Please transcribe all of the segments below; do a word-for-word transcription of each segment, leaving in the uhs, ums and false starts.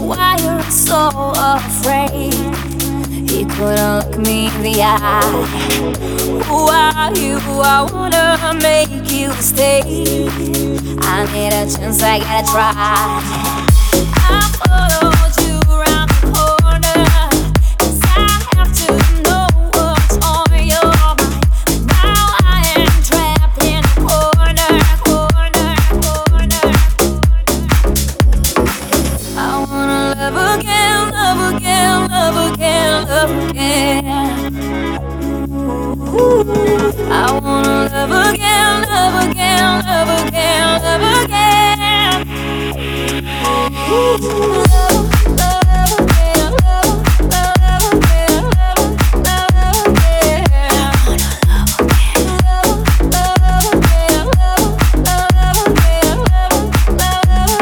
Why you're so afraid? He couldn't look me in the eye. Who are you? I wanna make you stay. I need a chance, I gotta try. I followed you around the corner, 'cause I have to know what's on your mind. Now I am trapped in a corner, corner, corner. I wanna love again, love again, love again, love again. I wanna love again, love again, love again, love again. Love, love again, love, love again, love, love again. Love, love again, love, love again, love, love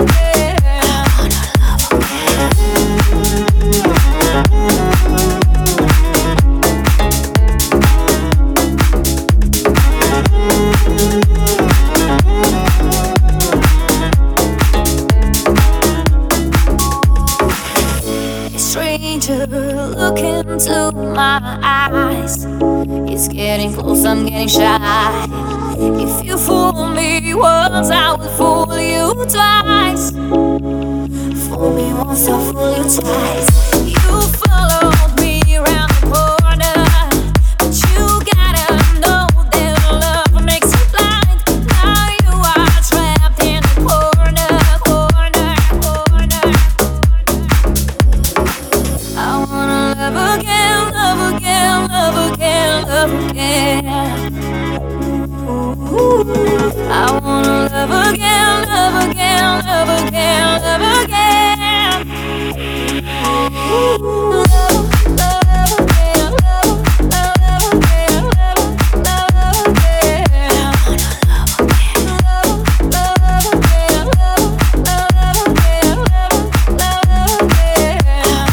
stranger, look into my eyes. It's getting close, I'm getting shy. If you fool me once, I will fool you twice. Fool me once, I'll fool you twice. You followed me around the corner, but you gotta know that love makes you blind. Now you are trapped in the corner, corner, corner. I wanna love again, love again, love again, love again. I wanna love again, love again, love again, love again. Love, love again, love, love again, love, love again. Love, love again, love, love again, love, love again.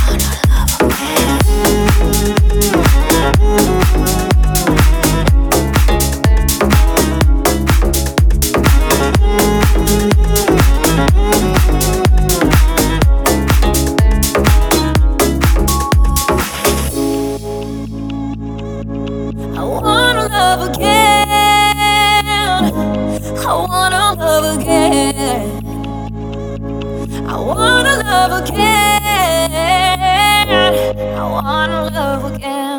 I wanna love again. I wanna love again. I wanna love again. I wanna love again.